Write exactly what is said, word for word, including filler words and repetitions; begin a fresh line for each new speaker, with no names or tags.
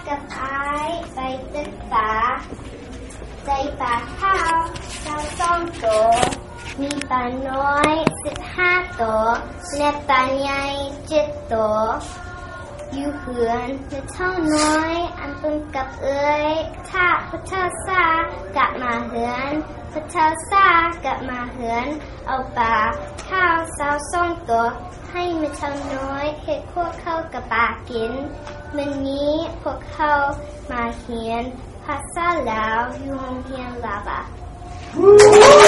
กับไอ้ไปตึกป่าใจป่าข้าวเจ้าต้องโตมีปลาน้อยสิบห้าตัวและปลาใหญ่เจ็ดตัวอยู่เหือนและเท่าน้อยอันเป็นกับเอ้ยถ้าพระเจ้าซากลับมาเหือนพระเจ้าซากลับมาเหือนเอาปลาข้าวเจ้าส่งตัวให้มันเท่าน้อยเห็ดพวกเขากับปลากินวันนี้พวกเขามาเรียนภาษาลาวอยู่โรงเรียนลาวา